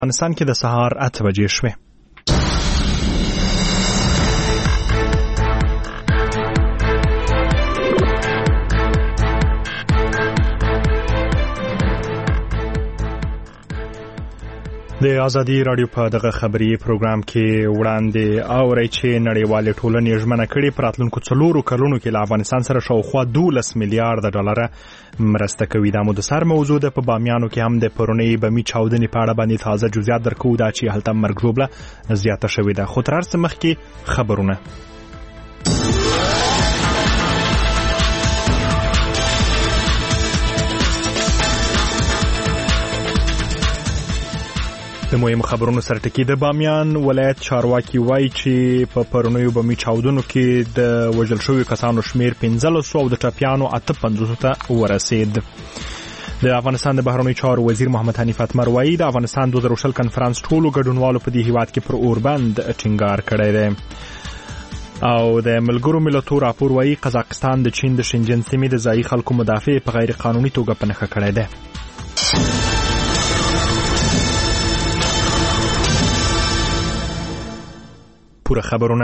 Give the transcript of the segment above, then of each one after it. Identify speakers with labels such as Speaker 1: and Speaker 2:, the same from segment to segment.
Speaker 1: افغانستان کې د سهار 8 بجې شوې. د ازادي رادیو په دغه خبري پروګرام کې وړاندې اوري چې نړیوال ټولنې ژمنه کړې پر راتلونکو 4 کلونو کې له افغانستان سره شاوخوا 12 میلیارډ ډالر مرسته کوي. دا مدثر موضوع ده. په بامیانو کې هم د پرونی بمی چاودنې په اړه باندې تازه جزئیات درکو دا چې هلته مرګ ژوبله زیاته شوې ده. خو تر هر څه مخکې خبرونه. د مهمو خبرونو سره ټکی. د بامیان ولایت چارواکي وایي چې په پرونیو بمی چاودنو کې د وژل شویو کسانو شمیر 1500 او د ټپیانو 850 ته ورسید. د افغانستان د بهرنیو چارو وزیر محمد حنیف اتمر وایي د افغانستان 2020 کنفرانس ټولو ګډونوالو په دې هیواد کې پر اوربند ټینګار کړی دی. او د ملګرو ملتونو راپور وایي قزاقستان د چین د شنجن سیمې د ځایي خلکو مدافع په غیر قانوني توګه پنهخه کړی دی. پوره خبرونه.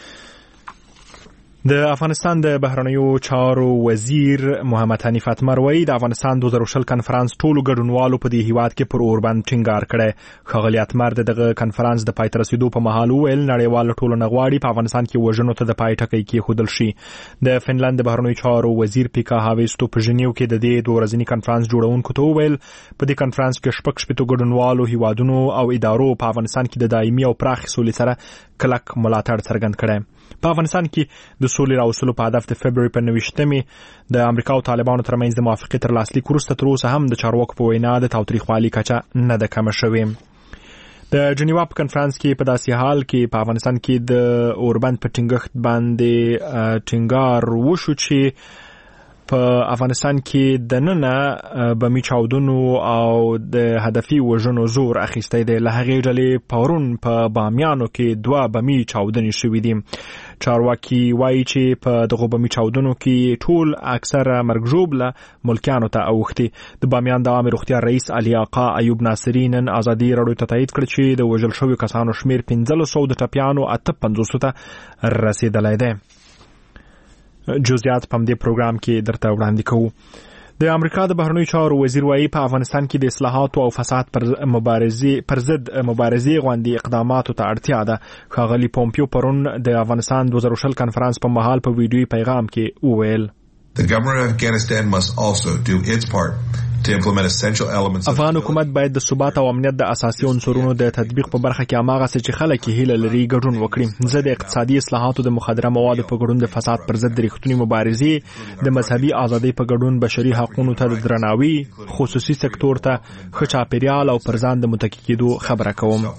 Speaker 1: د افغانستان د بهرنیو چارو وزیر محمد حنیف اتمر وایي د افغانستان 2020 کنفرانس ټولو ګډونوالو په دې هیواد کې پر اوربند ټینګار کړی. ښاغلی اتمر دغه کنفرانس د پای ته رسیدو په مهال وویل نړیوال ټولنه غواړي په افغانستان کې وژنو ته د پای ټکی کېښودل شي. د فنلند د بهرنیو چارو وزیر پیکا هاویستو په ژنیو کې د دې 2 ورځني کنفرانس جوړونکو ته وویل په دې کنفرانس کې 6 ګډونوالو هیوادونو او ادارو په افغانستان کې د دایمي او پراخې سولې سره کلک ملاتړ څرګند کړی. په افغانستان کې د سولې راوستلو په هدف د فبروري په 29مې د امریکا او طالبانو ترمنځ د موافقې تر لاسلیک وروسته تر اوسه هم د چارواکو په وینا د تاوتریخوالي کچه نه ده کمه شوې. د جنیوا په کنفرانس کې په داسې حال کې په افغانستان کې د اوربند په ټینګښت باندې ټینګار وشو چې په افغانستان کې د ننه بمی چاودنو او د هدفي وژنو زور اخیستی دی. له هغې ډلې پرون په بامیانو کې 2 بمی چاودنې شوې دي. چارواکي وایي چې په دغه بمی چاودنو کې ټول اکثره مرګ ژوبله ملکیانو ته اوښتي. د بامیان د عامې روغتیا رئیس علي آقا ایوب ناصري نن ازادي راډیو ته تایید کړ چې د وژل شویو کسانو شمیر 1500 د ټپیانو 850 ته رسیدلی دی. جزئیات په دې پروګرام کې درته وړاندې کوو. د امریکا د بهرنیو چارو وزیر وایي په افغانستان کې د اصلاحاتو او فساد پر ضد مبارزې غوندې اقداماتو ته اړتیا ده. ښاغلي پومپیو پرون د افغانستان 2020 کنفرانس په مهال په ویډیوي پیغام کې وویل
Speaker 2: The government of Afghanistan must also do its part to implement essential elements.
Speaker 1: افغان حکومت باید د ثبات او امنیت د اساسي عنصرونو د تطبیق په برخه کې هماغه چې خلک یې هیله لري ګډون وکړي. زه د اقتصادي اصلاحاتو د مخدره موادو په ګډون د فساد پر ضد د رښتونې مبارزې د مذهبي ازادۍ په ګډون بشري حقوقو ته د درناوي خصوصي سکتور ته ښه چاپیریال او پر ځان د متکی کېدو خبره کوم.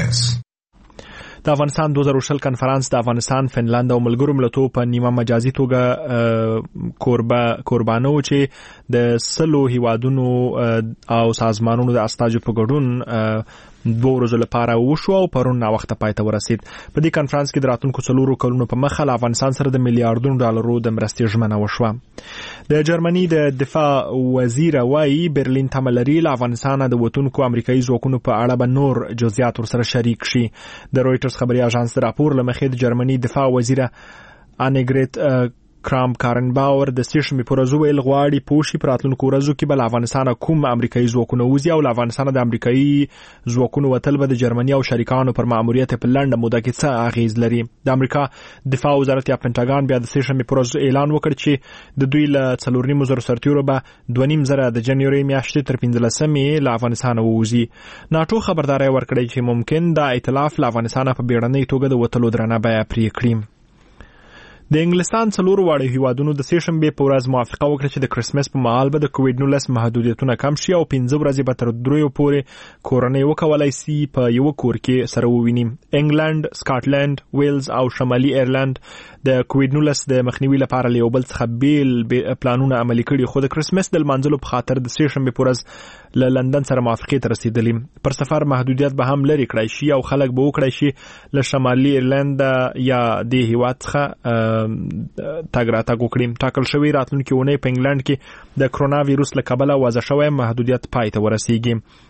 Speaker 1: د افغانستان 2020 کنفرانس د افغانستان، فنلند او ملګرو ملتونو په نیمه مجازي توګه قربانو چې د 100 هیوادونو او سازمانونو د استازو په ګډون 2 ورځې لپاره وشو او پرون نا وخت پای ته ورسید. په دې کنفرانس کې د راتلونکو 4 کلونو په مخه له افغانستان سره د میلیارډونو ډالرو د مرستې ژمنه وشوه. د جرمني د دفاع وزیر وایي برلین تمه لري له افغانستان د وتونکو امریکایي ځواکونو په اړه به نور جزئیات ورسره شریک شي. د رویټرز خبري اژانس د راپور له مخې د جرمني دفاع وزیره انیګریت کرام کارنباور د سیشمې پر ورځ ویل غواړي پوښي پر راتلونکو ورځو کې بل افغانستان کوم امریکایي ځواکونه وځي او افغانستان د امریکایي ځواکونو وتل به د جرمني او شریکانو پر ماموریت په لنډه موده کې څه اغیز لري. د امریکا دفاع وزارت یا پنټاګان بیا د سیشمې پر ورځ اعلان وکړ چې د دوی له 4.5 سرتیرو به 2.5 د جنوري میاشتې تر 15مې له افغانستان ووځي. ناټو خبرداري ورکړې چې ممکن د ائتلاف له افغانستان په بیړنۍ توګه د وتلو درنه بیه پرې کړي. د انګلستان 4 واړه هیوادونو د سیشنبه په ورځ موافقه وکړه چې د کرسمس په مهال به د کووډ-19 محدودیتونه کم شي او 15 ورځې به تر 3 پورې کورنۍ وکولای شي په یو کور کې سره وویني. انګلند، سکاټلند، ویلز او شمالي ایرلند د کووډ-19 د مخنیوي لپاره له یو بل څخه بیل پلانونه عملي کړي، خو د کرسمس د لمانځلو په خاطر د سیشنبه په ورځ له لندن سره موافقه ته رسیدلی. پر سفر محدودیت به هم لري کړای شي او خلک به وکړای شي له شمالي ایرلند یا د هیواد څخه تګ راتګ وکړي. ټاکل شوی راتلونکي اونۍ په انګلند کې د کرونا وایروس له کبله وضع شوی محدودیت پای ته ورسیږي.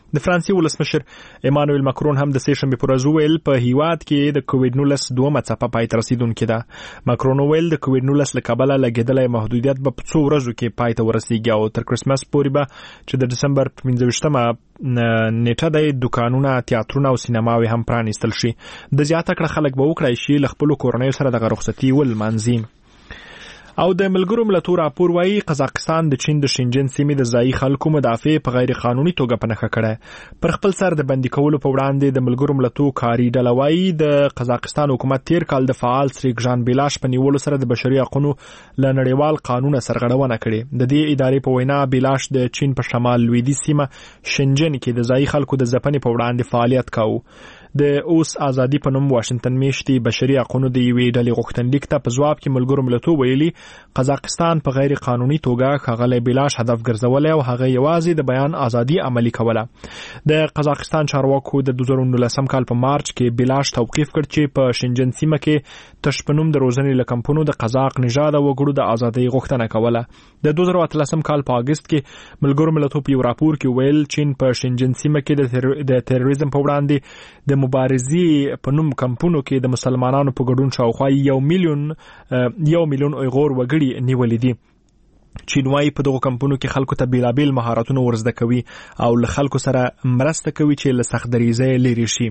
Speaker 1: د فرانسې ولسمشر ایمانوئل ماکرون هم د سې شنبې پر ورځ وویل په هیواد کې د کووډ-19 دومره څپه پای ته رسیدونکې ده. ماکرون وویل د کووډ-19 له کبله لګېدلی محدودیت به په څو ورځو کې پای ته ورسیږي او تر کرسمس پورې به چې د ډسمبر 15مه نیټه د دکانونه، تیاترونه او سینماوي هم پرانیستل شي. د زیاته کړه خلک به وکړای شي له خپلو کورنیو سره دغه رخصتي ولمانځي. او د ملګرو ملتونو راپور وایي قزاقستان د چین د شینجن سیمې د ځایي خلکو مدافع په غیر قانوني توګه پنهخه کړه. پر خپل سر د بندي کولو په وړاندې د ملګرو ملتونو کاري ډله وایي د قزاقستان حکومت تیر کال د فعال سریګ ژان بیلاش په نیولو سره د بشري حقوقو له نړیوال قانون سرغړونه کړې. د دې ادارې په وینا بیلاش د چین په شمال لویدیځ سیمه شینجن کې د ځایي خلکو د ځپنې په وړاندې فعالیت کاوه. د اوس ازادي په نوم واشنگټن میشتي بشري حقوقو د یوې ډلې غوښتنلیک ته په ځواب کې ملګرو ملتونو ویلي قزاقستان په غیر قانوني توګه ښاغلی بیلاش هدف ګرځولای او هغه یوازې د بیان ازادي عملی کوله. د قزاقستان چارواکو د 2019 کال په مارچ کې بیلاش توقیف کړ چې په شینجن سیمه کې تش په نوم د روزنې له کمپونو د قزاق نژاد وګړو د ازادۍ غوښتنه کوله. د 2013 کال په اگست کې ملګرو ملتونو په یو راپور کې ویل چین په شینجن سیمه کې د تروریزم په وړاندې د مبارزې په نوم کمپونو کې د مسلمانانو په ګډون شاوخوا 1 میلیون اویغور وګړي نیولې دي. چین وايي په دغه کمپونو کې خلکو ته بیلابیل مهارتونه ورزده کوي او له خلکو سره مرسته کوي چې له سخت دریځۍ لرې شي.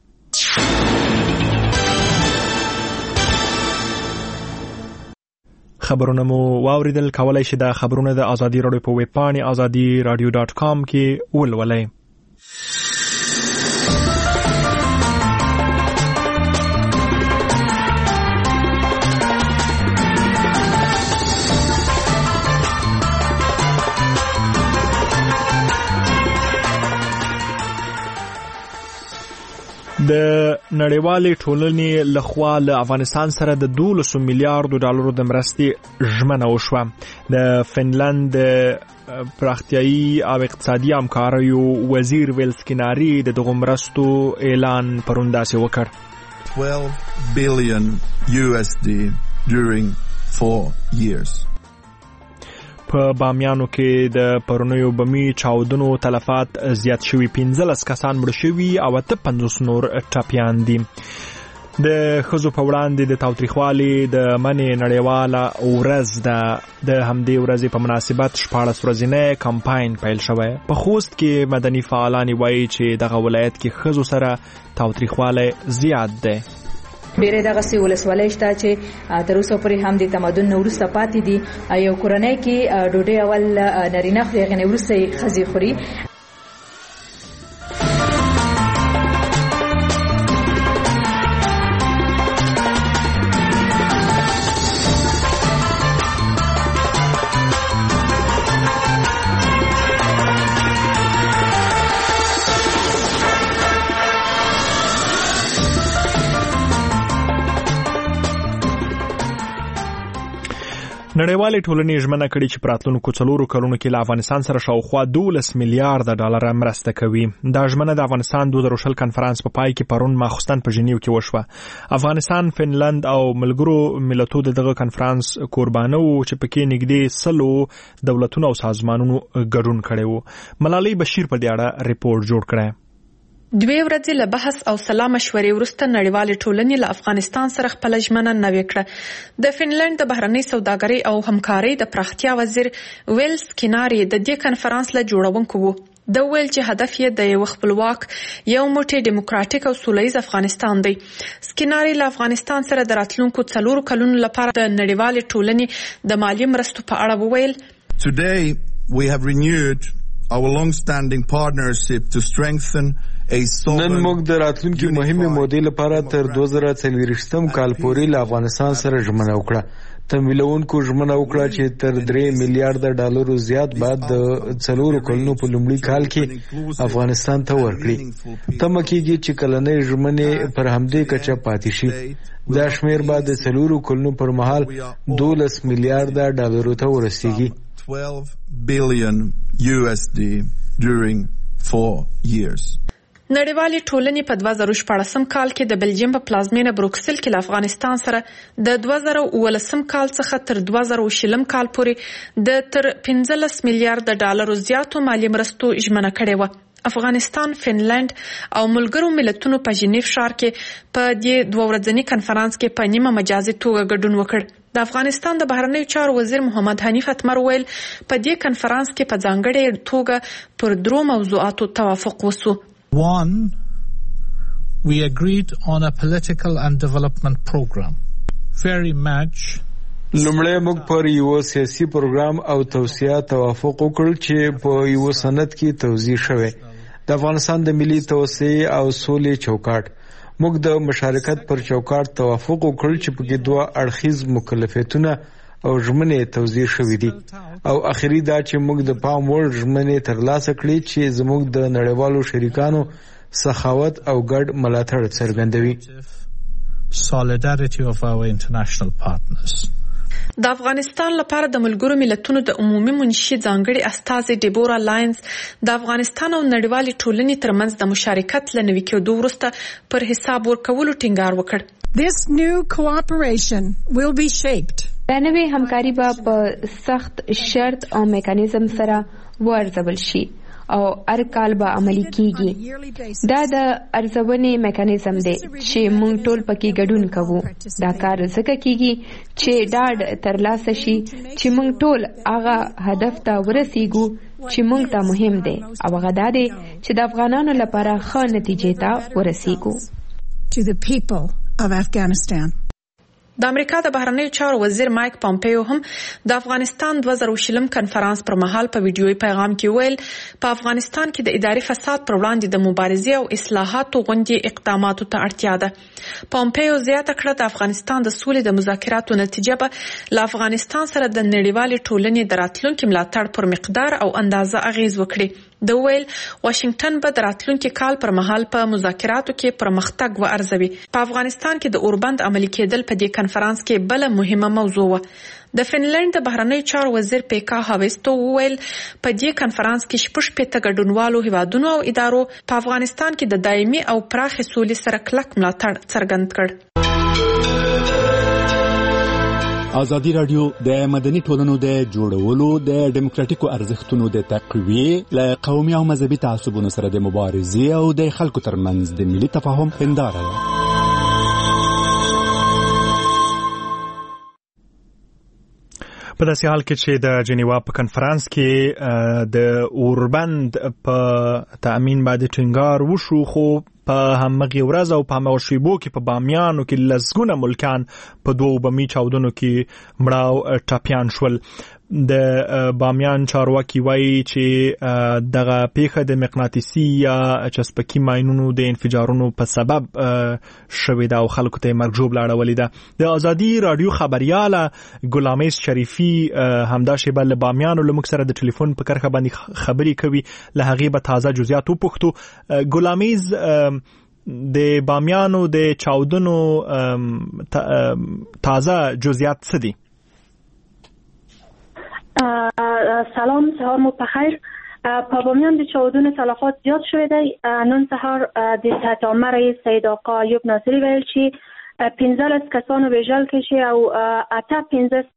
Speaker 1: خبرونه مو واوریدل. کولای شئ د خبرونه د ازادي راډیو په ویب پاڼې azadiradio.com کې ولولئ. د نړیوالې ټولنې لخوا له افغانستان سره د 12 میلیارډ ډالرو د مرستې ژمنه وشوه. د فنلند پراختیایي او اقتصادي همکاریو وزیر ویلس کیناری د دغه مرستو اعلان پرون داسې وکړ.
Speaker 3: 12 billion USD during 4 years.
Speaker 1: په بامیانو کې د پرونیو بمی چاودنو تلفات زیات شوي، 15 کسان مړه شوي او 50 نور ټپیان دي. د ښځو په وړاندې د تاوتریخوالي د منې نړیواله ورځ د همدې ورځې په مناسبت 14 ورځنی کمپاین پیل شوی. په خوست کې مدني فعالان وایي چې دغه ولایت کې ښځو سره تاوتریخوالی زیات دی.
Speaker 4: ډېرې دغسې ولسوالۍ شته چې تر اوسه پورې هم د تمدن نه وروسته پاتې دي. یو کورنۍ کې ډوډۍ اول نارینه خوري، هغې نه وروسته یې ښځې خوري.
Speaker 1: نړیوالې ټولنې ژمنه کړې چې په راتلونکو 4 کلونو کې له افغانستان سره شاوخوا 12 میلیارډ ډالر مرسته کوي. دا ژمنه د افغانستان 2020 کنفرانس په پای کې پرون ماخوستن په ژنیو کې وشوه. افغانستان، فنلند او ملګرو ملتونو دغه کنفرانس قربانو چې پکې نږدې 100 دولتونو او سازمانونو ګډون کړي وو. ملالۍ بشیر په دې اړه ریپورت جوړ کړی.
Speaker 5: 2 ورځې له بحث او سلا مشورې وروسته نړیوالې ټولنې له افغانستان سره خپل ژمنه نوې کړه. د فنلند د بهرنۍ سوداګرۍ او همکارۍ د پراختیا وزیر ویلس کیناری د دې کنفرانس له جوړونکو وو. د ویل چې هدف یې د یو خپلواک، یو موټی ډیموکراتیک او سولهییز افغانستان دی. سکیناری له افغانستان سره د راتلونکو 4 کلونو لپاره د نړیوالې ټولنې د مالی مرستو په اړه وویل.
Speaker 3: Today we have renewed our long-standing partnership to strengthen
Speaker 6: نن موږ د راتلونکي مهمې مودې لپاره تر 2040 کال پورې له افغانستان سره ژمنه وکړه. تمویلونکو ژمنه وکړه چې تر 3 میلیارډ ډالرو زیات بعد د 4 کلونو په لومړي کال کې افغانستان ته ورکړي. تمه کېږي چې کلنۍ ژمنې پر همدې کچه پاتې شي. دا شمیر بعد د 4 کلونو پر مهال 12 میلیارډ ډالرو ته ورسیږي.
Speaker 3: 12 billion USD during 4 years.
Speaker 5: نړیوالې ټولنې په 2014 کال کې د بلجیم په پلازمینه بروکسل کې له افغانستان سره د 2019 کال څخه تر 2020 کال پورې د تر 15 میلیارډ ډالرو زیاتو مالی مرستو ژمنه کړې وه. افغانستان، فنلند او ملګرو ملتونو په ژنیف ښار کې په دې 2 ورځني کنفرانس کې په نیمه مجازي توګه ګډون وکړ. د افغانستان د بهرنیو چارو وزیر محمد حنیف اتمر ویل په دې کنفرانس کې په ځانګړې توګه پر 3 موضوعاتو توافق وسو.
Speaker 7: One, we agreed on a political and development program. Very much
Speaker 6: لومړی موږ پر یو سیاسي پروګرام او توسعه توافق وکړ چې په یو سند کې توضیح شوی. د افغانستان د ملي توسعه او سولې چوکاټ. موږ د مشارکت پر چوکاټ توافق وکړ چې په کې 2 اړخیز مکلفیتونه او ژمنې توضیح شوې دي او اخیری دا چې موږ د پام وړ ژمنې ترلاسه کړې چې زموږ د نړیوالو شریکانو سخاوت او ګډ ملاتړ څرګندوي.
Speaker 7: Solidarity of our international partners.
Speaker 5: د افغانستان لپاره د ملګرو ملتونو د عمومي منشي ځانګړي استازي ډیبورا لاینز د افغانستان او نړیوالې ټولنې ترمنځ د مشارکت لنوي کېدو وروسته پر حساب ورکولو ټینګار وکړ.
Speaker 8: This new cooperation will be shaped.
Speaker 9: دا نوې همکاري به په سخت شرط او میکانیزم سره وارزول شي او هر کال به عملي کیږي. دا د ارزونې میکانیزم دی چې موږ ټول پکې ګډون کوو. دا کار ځکه کیږي چې ډاډ ترلاسه شي چې موږ ټول هغه هدف ته ورسیږو چې موږ ته مهم دی او هغه دا دی چې د افغانانو لپاره ښه نتیجې ته ورسیږو.
Speaker 8: To the people of Afghanistan.
Speaker 5: د امریکا د بهرنیو چارو وزیر مایک پامپیو هم د افغانستان 2020 کنفرانس پر مهال په ویډیويي پیغام کې ویل په افغانستان کې د اداري فساد پر وړاندې د مبارزې او اصلاحاتو غونډې اقداماتو ته اړتیا ده. پامپیو زیاته کړه د افغانستان د سولې د مذاکراتو نتیجه به له افغانستان سره د نړیوالې ټولنې د راتلونکي ملاتړ پر مقدار او اندازه اغیز وکړي. د ویل واشنگټن به د راتلونکي کال پر مهال په مذاکراتو کې پرمختګ وارزوي. په افغانستان کې د اوربند عملي کېدل په دې کنفرانس کې بل مهمه موضوع و. د فنلند د بهرنیو چارو وزیر پیکا هاویستو ویل په دې کنفرانس کې 16 ګډونوالو هیوادونو او ادارو په افغانستان کې د دایمي او پراخ سولې سره کلک ملاتړ څرګند کړ.
Speaker 10: ازادي رادیو د مدني ټولنو د جوړولو د ډیموکراټیکو ارزښتونو د تقویې له قومي او مذهبي تعصبونو سره د مبارزې او د خلکو ترمنځ د ملي تفاهم هنداره ده.
Speaker 1: په داسې حال کې چې د جنیوا په کنفرانس کې د اوربند په تأمین باندې ټینګار وشو، خو په همغه ورځ او په همغه شیبو کې په بامیانو کې لسګونه ملکان په 2 بمي چاودنو کې مړاو ټاپیان شول. د بامیان چارواکي وایي چې دغه پیښه د مقناطیسي یا چسپکي ماینونو د انفجارونو په سبب شوې ده او خلکو ته مرګ ژوبله اړولې ده. د ازادي رادیو خبرياله ګلامیز شریفي همدا شیبه له بامیانو لمک سره د ټلیفون په کرخه باندې خبري کوي. له هغه به تازه جزئیات وپوښتو. ګلامیز د بامیانو د چاودنو تازه جزئیات څه دي؟
Speaker 11: سلام، سهار مو بخیر. په بامیان د چاودنو تلفات زیاد شوی دی. نن سهار د هیئت عامه رئیس سید آقا ایوب ناصری ویل چې 15 کسانو وژل کشي او 15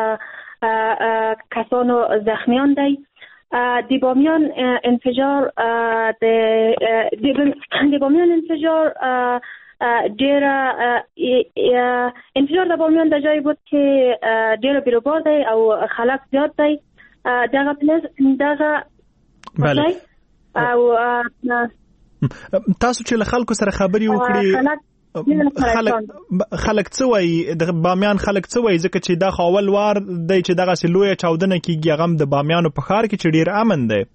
Speaker 11: کسانو زخمیان دی. د بامیان انفجار د بامیان انفجار انفجار د بامیان د جایی بود که ډیر بیروبار دی او خلک زیاد دی. دغه پلیس دغه
Speaker 1: بله او تاسو چې له خلکو سره خبري وکړي خلک څه وایي؟ د بامیان خلک څه وایي؟ ځکه چې دا اول وار دی چې دغه لویه چاودنه کیږي هغه د بامیانو په ښار کې چې ډیر امن دی.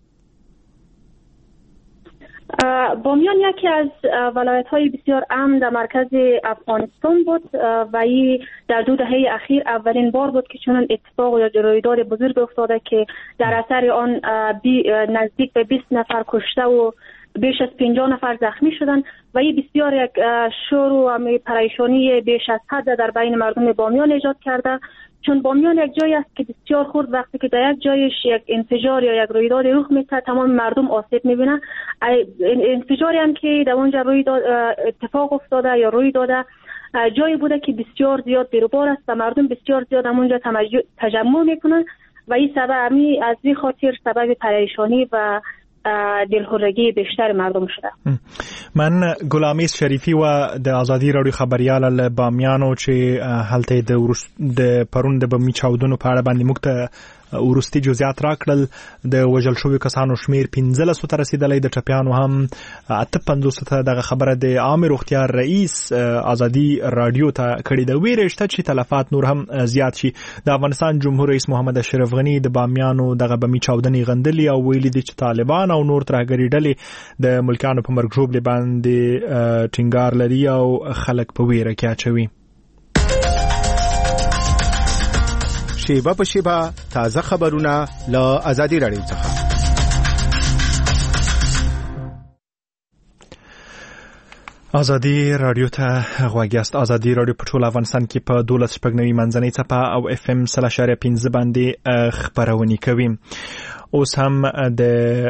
Speaker 11: بامیان یکی از ولایت‌های بسیار امن در مرکز افغانستان بود و این در 2 دهه اخیر اولین بار بود که چنان اتفاق یا رویداد بزرگ افتاده که در اثر آن نزدیک به 20 نفر کشته و بیش از 50 نفر زخمی شدند و این بسیار یک شور و پریشانی بیش از حد در بین مردم بامیان ایجاد کرده. چون بامیان یک جایی است که بسیار خرد وقتی که در یک جایش یک انفجار یا یک رویداد رخ میده تمام مردم آسیب میبینن. انفجاری هم که در اونجا اتفاق افتاده یا روی داده جایی بوده که بسیار زیاد بیروبار است و مردم بسیار زیاد اونجا تجمع میکنن و این سبب از این خاطر سبب پریشانی و دلخورگی بیشتر مردم شده.
Speaker 1: من غلامیس شریفی و د آزادی راډیو خبريال له بامیانو چې هلته د پرون د بمی چاودنو په اړه باندې مکته ورستي جزئیات راکړل. د وژل شوی کسانو شمیر 15 ته رسیدلی، د ټپیانو هم 58 ته. دغه خبره د عام روغتیا رئیس آزادی راډیو ته کړې ده. ویرشته چې تلفات نور هم زیات شي. د افغانستان جمهور رئیس محمد اشرف غنی د بامیانو دغه بمی چاودنې غندلې او ویلي دي چې طالبان او نور ترهګری ډلې د ملکانو په مرګ ژوبلې باندې ټینګار لري او خلک په ویره کې اچوي.
Speaker 12: شیبه په شیبه تازه خبرونه له آزادی راډیو څخه.
Speaker 1: آزادی راډیو ته غواګیاست. آزادی راډیو په ټول افغانستان کې په 12.9 منځنۍ څپه او FM 0.5 باندې خبرونه کوي. اوس هم د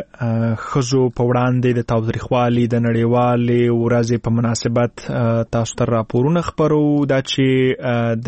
Speaker 1: خزو په وړاندې د تاوتریخوالي د نړیوالې ورځې په مناسبت تاسو ته راپورونه خبرو. دا چې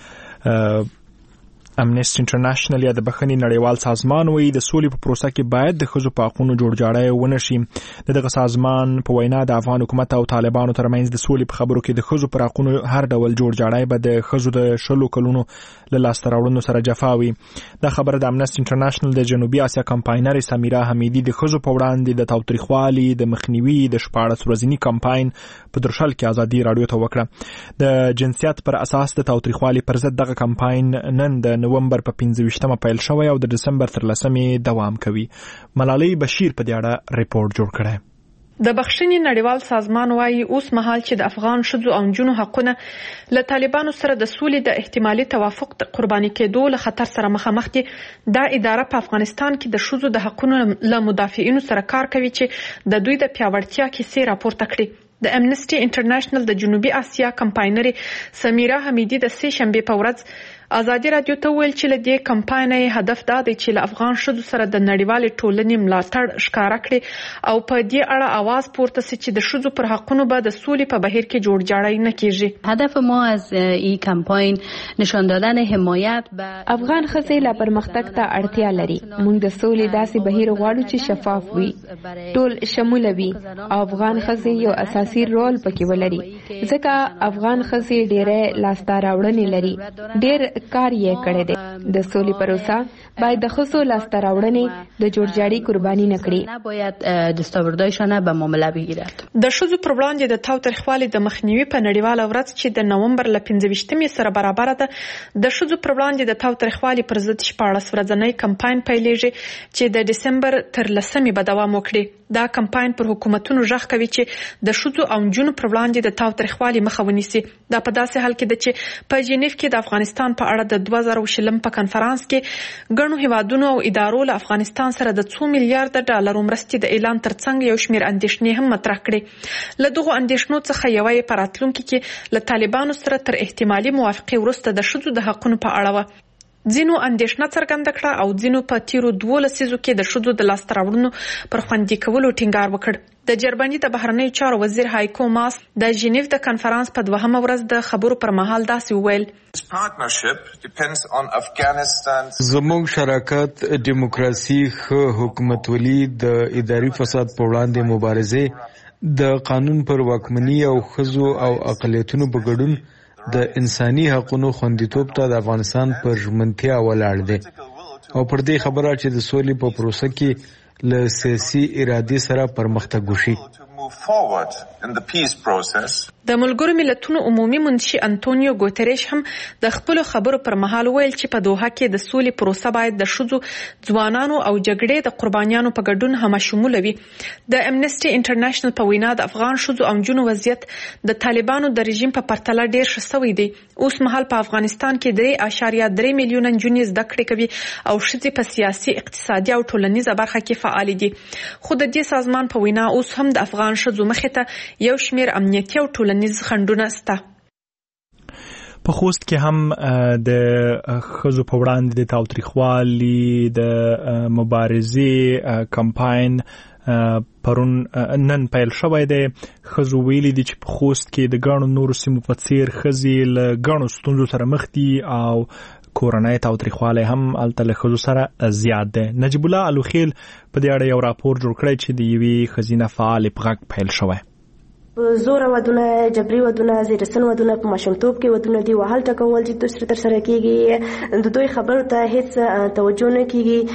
Speaker 1: د امنیسټي انټرنیشنل یا د بخښنې نړیوال سازمان وایي د سولې په پروسه کې باید د ښځو په حقونو جوړجاړی ونه شي. دغه سازمان په وینا د افغان حکومت او طالبانو ترمنځ د سولې په خبرو کې د ښځو پر حقونو هر ډول جوړجاړی به د ښځو د 10 کلونو له لاسته راوړنو سره جفا وي. دا خبره د امنیسټي انټرنیشنل د جنوبي اسیا کمپاینر سمیرا حمیدي د ښځو په وړاندې د تاوتریخوالي د مخنیوي د 14 ورځني کمپاین په درشل کې آزادي راډیو ته وکړه. د جنسیت پر اساس د تاوتریخوالي پر ضد دغه کمپاین نن د نومبر په 15مه پیل شوی او د دسمبر تر 10مې دوام کوي. ملالۍ بشیر په دې اړه ریپورت جوړ کړی.
Speaker 5: د بخښنې نړیوال سازمان وايي اوس مهال چې د افغان ښځو او نجونو حقونه له طالبانو سره د سولې د احتمالي توافق د قرباني کېدو له خطر سره مخامخ دي. دا اداره په افغانستان کې د ښځو د حقونو له مدافعینو سره کار کوي چې د دوی د پیاوړتیا کیسې راپورته کړي. د امنیسټي انټرنیشنل د جنوبي اسیا کمپاینر سمیرا حمیدي د سې شنبې په ورځ آزادي راډیو ته ویل چې له دې کمپاین هدف دا دی چې له افغان ښځو سره د نړیوالې ټولنې ملاتړ ښکاره کړي او په دې اړه आवाज پورته سي چې د ښځو پر حقونو به د سولې په بهیر کې جوړجاړی نه کیږي.
Speaker 13: هدف ما از این کمپاین نشان دادن حمایت به
Speaker 9: افغان ښځې لا پرمختګ ته اړتیا لري. موږ د سولې داسې بهیر غواړو چې شفاف وي، ټول شمول وي او افغان ښځې یو اساسي رول پکې ولري ځکه افغان ښځې ډېرې لاسته راوړنې لري. ډېر کار یې کړی دی. د سولې پروسه باید د ښځو لاسته راوړنې د جوړجاړي قرباني نه کړي.
Speaker 13: نباید دستاوردهایشان به معامله بگیرد.
Speaker 5: د ښځو پر وړاندې د تاوتریخوالي د مخنیوي په نړیواله ورځ چې د نومبر له 15مې سره برابر ده، د ښځو پر وړاندې د تاوتریخوالي پر ضد 14 ورځنی کمپاین پیلېږي چې د دسمبر تر 10مې به دوام وکړي. دا کمپاین پر حکومتونو ژغ کوي چې د ښځو او نجونو پر وړاندې د تاوتریخوالي مخه ونیسي. دا په داسې حال کې ده چې په جنیف کې د افغانستان په اړه د 2020 په کنفرانس کې ګڼو هیوادونو او ادارو له افغانستان سره د 2 میلیارډ ډالر مرستې د اعلان ترڅنګ یو شمېر اندېښنې هم مطرح کړې. له دغو اندېښنو څخه یوه یې په راتلونکي کې له طالبانو سره تر احتمالي موافقې وروسته د ښځو د حقونو په اړه وه. ځینو اندېښنه څرګنده کړه او ځینو په تیرو 2 لسیزو کې د ښځو د لاسته راوړنو پر خوندي کولو ټینګار وکړ. د جرمني د بهرنیو چارو وزیر هایکو ماس د جنیف د کنفرانس په 2مه ورځ د خبرو پر مهال داسې وویل:
Speaker 6: زموږ شراکت دیموکراسي، ښه حکومتولي، د اداري فساد پر وړاندې مبارزه، د قانون پر واکمني او ښځو او اقلیتونو په ګډون د انساني حقوقو خوندیتوب ته د افغانستان پر ژمنتیا ولاړ دی او پر دې خبره چې د سولې په پروسه کې له سیاسي ارادې سره پرمختګ وشي.
Speaker 5: د ملګرو ملتونو عمومي منشي انټونیو ګوتریش هم د خپل خبرو پر مهال ویل چې په دوحه کې د سولې پروسه باید د ښځو، ځوانانو او جګړې د قربانیانو په ګډون هم شامل وي. د امنیسټي انټرنیشنل په وینا د افغان ښځو او نجونو وضعیت د طالبانو د رژیم په پرتله ډیر ښه شوی دی. اوس مهال په افغانستان کې 3.3 میلیونه نجونې زده کړې کوي او ښځې په سیاسي، اقتصادي او ټولنیزه برخه کې فعال دي. خو د دې سازمان په وینا اوس هم د افغان ښځو مخې ته یو شمېر امنیتي او ټولنیز خنډونه شته.
Speaker 1: په خوست کې هم د ښځو په وړاندې د تاوتریخوالي د مبارزې کمپاین پرون نن پیل شوی دی. ښځو ویلي دي چې په خوست کې د ګڼو نورو سیمو په څیر ښځې له ګڼو ستونزو سره مخ دي او کورنۍ تاوتریخوالی هم هلته له ښځو سره زیات دی. نجیب الله الوخیل په دې اړه یو راپور جوړ کړی چې د یوې ښځینه فعالې په غږ پیل شوی.
Speaker 14: زوره ودونه، جبري ودونه، زیرسن ودونه، په ماشومتوب کې ودونه دي، وهل ټکول چې تر سره کېږي، د دوی خبرو ته هیڅ توجه نه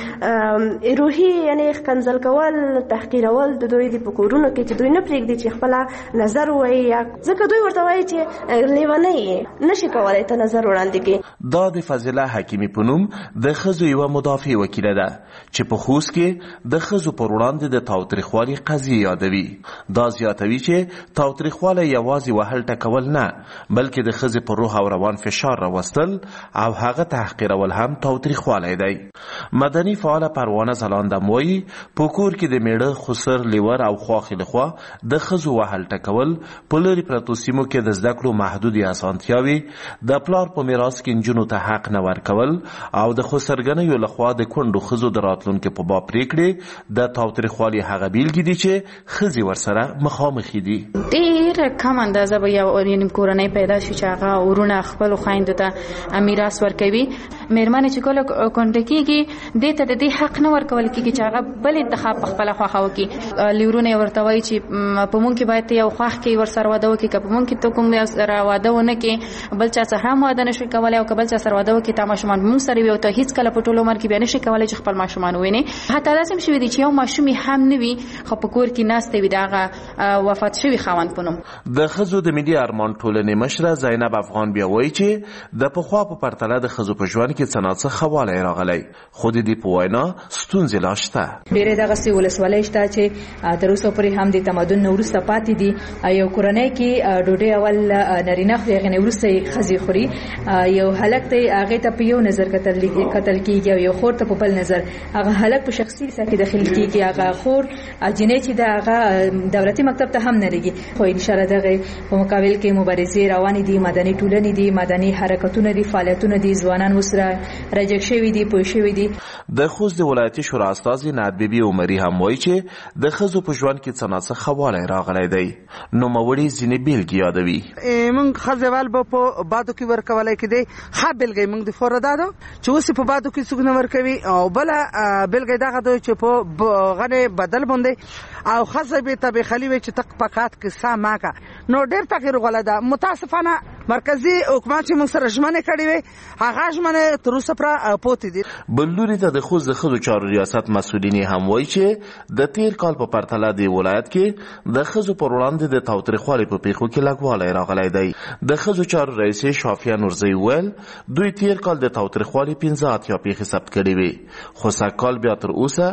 Speaker 14: کېږي، روحي یعنی ښکنځل کول، تحقیرول د دوی د په کورونو کې چې دوی نه پرېږدي چې خپله نظر ووایي، ځکه دوی ورته وایي چې لیونۍ یې نشي کولی ته نظر وړاندې کړي.
Speaker 15: دا د فضله حکیمي په نوم د ښځو یوه مدافع وکیله ده چې په خوست کې د ښځو پر وړاندې د تاوتریخوالي قضیې یادوي. دا زیاتوي چې تاوتریخوالی یوازې وهل ټکول نه، بلکې د ښځې پر روح او روان فشار راوستل او هغه تحقیرول هم تاوتریخوالی دی. مدني فعاله پروانه ځلاندم وایي په کور کې د میړه، خسر، لیور او خواښې لخوا د ښځو وهل ټکول، په لرې پرتو سیمو کې د زده کړو محدودې اسانتیاوې، د پلار په میراث کې نجونو ته حق نه ورکول او د خسرګنیو لخوا د کونډو ښځو د راتلونکي په باب پریکړې د تاوتریخوالي هغه بیلګې دي چې ښځې ورسره مخامخې دي.
Speaker 16: ډېره کم اندازه به یو کورنۍ پیدا شي چې هغه ورونه خپلو خویندو ته میراث ورکوي. مېرمنې چې کله کونډه کېږي دې ته د دې حق نه ورکول کېږي چې هغه بل انتخاب په خپله خوښه وکړي. لیورونه یې ورته وایي چې په مونږ کې باید یو خوښ کې ورسره واده وکړي، که په مونږ کې ته کوم سره واده ونه کړې، بل چا سره هم واده نشي کولی، او که بل چا سره واده وکړي تا ماشومان مونږ سره وي او ته هېڅکله په ټول عمر کې بیا نشي کولی چې خپل ماشومان ووینې. حتی داسې هم شوي دي چې یو ماشوم هم نه وي خو په کور کې ناستی وي د هغه وفات شوي خاوند په نوم.
Speaker 15: د ښځو د ملي ارمان ټولنې مشره زینب افغان بیا وایي چې د پخوا په پرتله د ښځو په ژوند کې څه ناڅه ښه والی راغلی، خو د دې په وینا ستونزې لا شته.
Speaker 4: ډېرې دغسې ولسوالۍ شته چې تر اوسه پورې هم د تمدن نه وروسته پاتې دي. یو کورنۍ کې ډوډۍ اول نارینه خوري، هغې نه وروسته یې ښځې خوري. یو هلک دی هغې ته په یو نظر کتل کېږي او یو خور ته په بل نظر. هغه هلک په شخصي حصه کې داخل کېږي، هغه خور جنۍ چې ده هغه دولتي مکتب ته هم نه لېږي. خو انشاءالله دغه په مقابل کې مبارزې روانې دي، مدني ټولنې دي، مدني حرکتونه دي، فعالیتونه دي، ځوانان وسره راجګ شوي دي، پوه شوي دي.
Speaker 15: د خوست د ولایتي شورا استازي نعت بیبي عمري هم وایي چې د ښځو په ژوند کې څه ناڅه ښه والی راغلی دی. نوموړي ځینې بیلګې یادوي.
Speaker 17: موږ ښځې ول به په بادو کې ورکولی کېدی. ښه بیلګه موږ د فوره دا ده چې اوس په بادو کې څوک نه ورکوي، او بله بیلګه دغه ده چې په غنې بدل باندې او ښځه به طبیخلي وي چې تک پکات کې سا ماکه نو ډېر تغیر غوله ده. متاسفانه مرکزي حکومت چې موږ سره ژمنې کړې وې هغه ژمنې تر اوسه پوره پاتې دي.
Speaker 15: بل لوري ته د خوست د ښځو چارو ریاست مسؤلین هم وایي چې د تیر کال په پرتله د ولایت کې د ښځو پر وړاندې د تاوتریخوالي په پیښو کې لږوالی راغلی دی. د ښځو چارو رئیسې شافیه نورزی وویل دوی تیر کال د تاوتریخوالي 15 پیښې ثبت کړې وې، خو سږکال بیا تر اوسه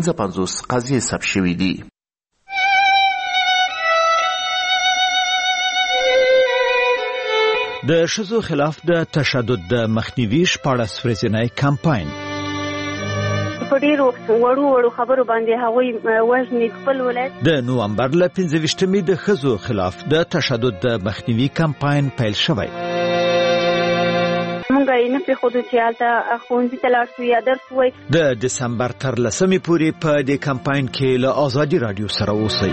Speaker 15: 55 قضیې ثبت شوي دي.
Speaker 18: د ښځو خلاف د تشدد د مخنیوي 14 ورځنی کمپاین
Speaker 11: په ډیرو وړو خبرو باندې هغوی وژني خپل ولایت.
Speaker 18: د نومبر له 15مې د ښځو خلاف د تشدد د مخنیوي کمپاین پیل شوی.
Speaker 11: مونږ یې نه پرېښودو چې هلته ښوونځي ته لاړ شو یا درس ووایي.
Speaker 18: د دسمبر تر 10مې پورې په دې کمپاین کې له ازادي راډیو سره اوسئ.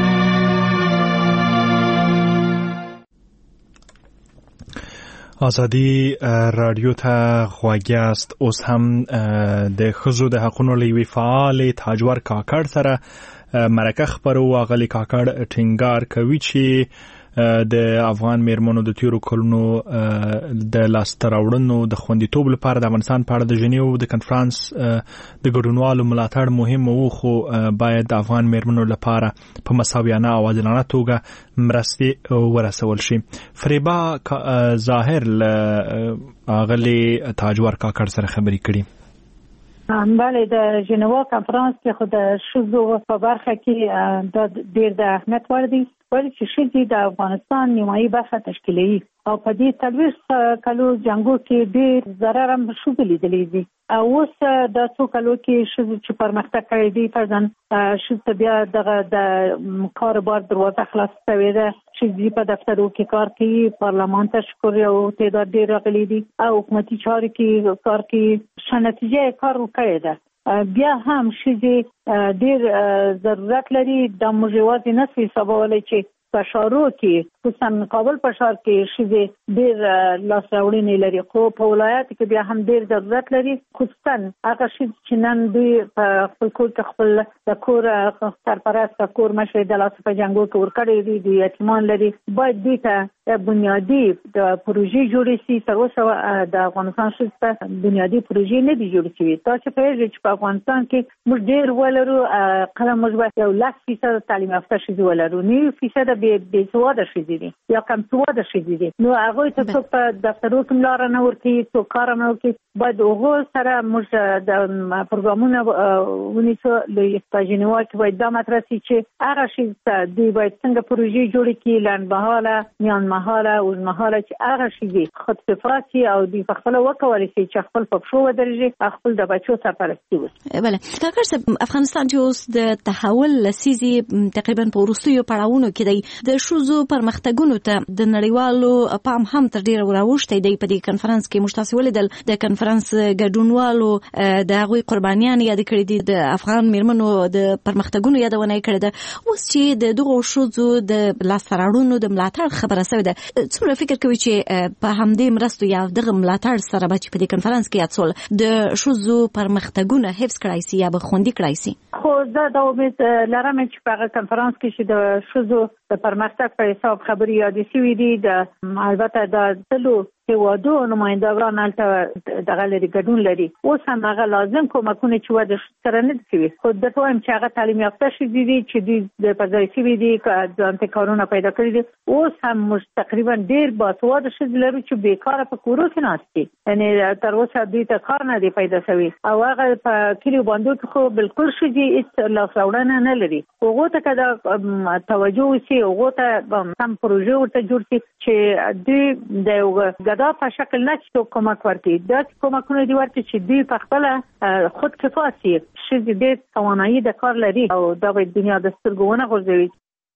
Speaker 1: ازادي راډیو ته غوږ یاست. اوس هم د ښځو د حقونو له یوې فعالې تاجور کاکړ سره مرکه خپرو. اغلې کاکړ ټینګار کوي چې د افغان میرمنو د تیرو کلونو د لاسته راوړنو د خوندیتوب لپاره د افغانستان په اړه د ژنیو د کنفرانس د ګډونوالو ملاتړ مهم وو، خو باید د افغان میرمنو لپاره په مساویانه او عادلانه توګه مرستې ورسول شي. فریبا ظاهر اغلې تاجور کاکړ سره خبرې کړي.
Speaker 19: بله، د ژنیوا کنفرانس کې خو د ښځو په برخه کې ډېر د اهمیت وړ دی، ولې چې ښځې د افغانستان نیمایي برخه تشکیلوي او په دې 40 کلو جنګو کې ډېر ضرر هم ښځو لیدلی دي. اوس د څو کلو کې ښځو چې پرمختګ کړی دی، فرضاً ښځو ته بیا دغه د کاروبار دروازه خلاصه شوې ده، ښځې په دفترو کې کار کوي، پارلمان ته شکر یو تعداد ډېر راغلی دي او حکومتي چارو کې کار کوي، ښه نتیجه کار ورکړې ده. بیا هم ښځې ډېر ضرورت لري. دا موږ یوازې نشو حسابولی چې په شارو کې خصوصا کابل په شار کې شې ډیر لاس راوړنې لري خو په ولایت کې بیا هم ډیر ضرورت لري خصوصا هغه چې نن دوی په خپل کور کې خپل د کور سرپرست کور مشر د لاس په جنگو کې ورکړي دي یتیمان لري باید دوی ته بنیادی د پروژې جوړې شي تر اوسه د افغانستان شته بنیادی پروژې نه دي جوړې شوي تاسو په هغه چې په افغانستان کې موږ ډیر ولرو قلم مثبت 100% تعلیم یافته شي ولرو 9% به سواده شي دي یا کم سواده شي دي نو هغه ته په دفترو کې لار نه ورتي څو کار نه ورتي باید هغه سره موږ د پروګرامونه ونیسو د پاجینوا کې باید دا مطرح شي چې هغه شي دوی باید څنګه پروژې جوړې کړي لنډمهاله میانمهاله او مهاله چې هغه شي خودکفایي او د خپل وکولای شي چې خپل په شو ودرېږي خپل د بچو سرپرستی وکړي.
Speaker 20: بله کاکړ صاحب افغانستان چې اوس د تحول لسیزي تقریبا په وروستیو پړاوونو کې دی د شوزو پرمختګونو ته د نړیوالو پام هم تر ډیره راوښتی دی په دې کنفرانس کې مشتاسي ولیدل د کنفرانس ګډونوالو د هغوی قربانیان یاد کړي دي د افغان میرمنو د پرمختګونو یادونه یې کړې ده اوس چې د دغو شوزو د لاسته راوړنو د ملاتړ خبره شوې ده څومره فکر کوي چې په همدې مرستو یا دغه ملاتړ سره به چې په دې کنفرانس کې یاد شول د شوزو پرمختګونه حفظ کړای شي یا به خوندي کړای شي؟
Speaker 19: خو زه دا امید لرم چې په هغه کنفرانس کې چې د شوزو د پرمختګ په حساب خبري یادې شوې دي د البته د تلو هیوادو نمایندګان هلته دغه لري ګډون لري اوس هم هغه لازم کومکونه چې وده سره نه کوي خو د تویم چې هغه تعلیم یافته شي دي چې د پرځای شوي دي ځانته کارونه پیدا کړی دي اوس هم موږ تقریبا ډیر باسواده شي لرو چې بیکاره په کورو کې ناشتي یعنی تر اوسه دوی ته کار نه دی پیدا شوی او هغه په کلیو باندې خو بالکل شي چې لاس راوړنه نه لري هغه ته کدا توجه وشي هغه ته سم پروژه ورته جوړ شي چې دوی د دا په شکل نه چې کومک ورکړي دا کومکونه دی ورته چې دوی په خپل خود کفایي شي د توانایي د کار لري او دا د دنیا د سترګونه غورځوي.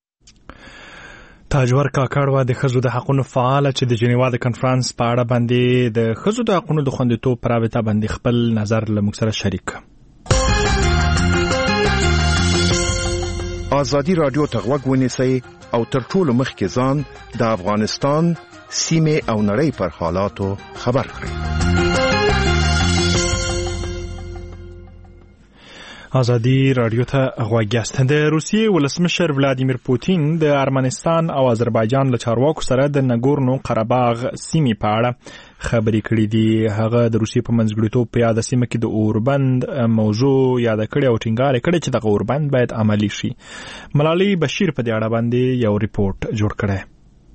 Speaker 1: تاجور کاکړ و د خزو د حقوقو فعال چې د جنیوا د کنفرانس په اړه باندې د خزو د حقوقو د خوندیتوب پر رابطه باندې خپل نظر له موږ سره شریک.
Speaker 12: ازادي رادیو ته غوږ ونیسئ او تر ټولو مخکې ځان د افغانستان سیمه او نړۍ پر حالاتو خبر کړئ.
Speaker 1: ازادي رادیو ته غوږ یاست. د روسیې ولسمشر ولادیمیر پوتین د ارمنستان او آذربایجان له چارواکو سره د نګورنو قرهباغ سیمې په اړه خبرې کړې دي. هغه د روسیې په منځګړیتوب په یاد سیمه کې د اوربند موضوع یاد کړې او ټینګار کړې چې د اوربند باید عملی شي. ملالۍ بشیر په دې اړه باندې یو ریپورت جوړ کړی.